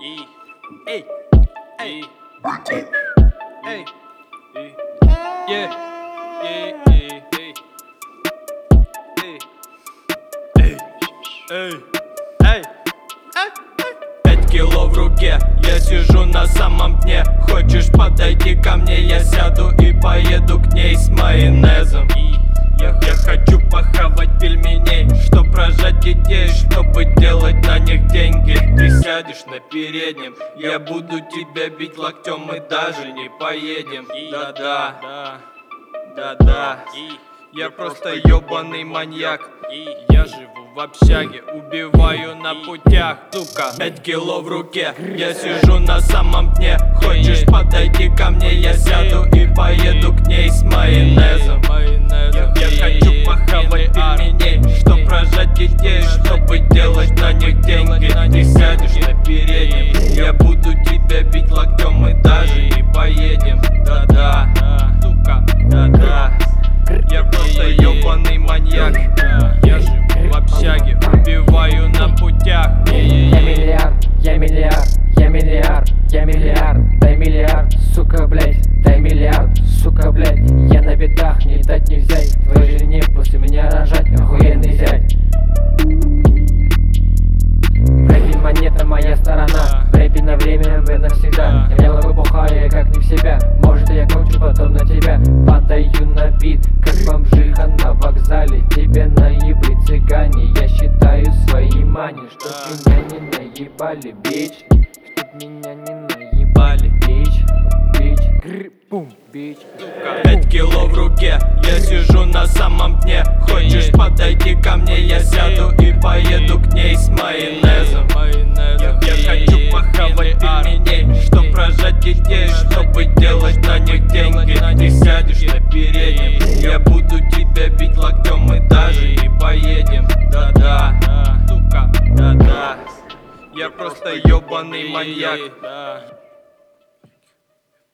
Ey, ey, ey, yeah, эй. 5 кило в руке, я сижу на самом дне. Хочешь подойти ко мне, я сяду и поеду к ней с майонезом. Я хочу похавать пельменей, чтоб рожать детей, чтобы делать на них деньги. Ты сядешь на переднем, я буду тебя бить локтем, мы даже не поедем. Да-да, я просто ёбаный маньяк. Я живу в общаге, убиваю на путях, сука. 5 кило в руке, я сижу на самом дне. Хочешь подойти ко мне, я сяду и поеду к ней с майонезом. Я хочу похавать пельменей, чтоб рожать детей, чтобы делать на них деньги. Ты сядешь на переднем, я буду тебя бить локтем, мы даже не поедем. Да-да, сука, да-да. Я просто ёбаный маньяк. Я живу в общаге, убиваю на путях. Я миллиард, я миллиард, я миллиард, я миллиард. Дай миллиард, сука, блять, дай миллиард, сука, блять. Я на бедах, не дать не взять. Твоей жене после меня рожать, охуенный зять. В рэпе монета моя сторона, в рэпе на время, в навсегда. Я много бухаю, как не в себя. Может я кончу потом на тебя. Подаю на бит, как бомжиха на вокзале. Тебе наебли цыгане, я считаю свои мани. Чтоб меня не наебали, бич. Чтоб меня не наебали, бич. Бич, бум, бич. 5 кило в руке, я сижу на самом дне. Хочешь подойти ко мне, я сяду и поеду к ней с майонезом. Я хочу похавать пельменей, чтоб рожать детей, чтобы делать на них деньги. Ты сядешь на переднем, я буду тебя бить локтем, мы даже не поедем. Да-да, сука, да-да. Я просто ёбаный маньяк.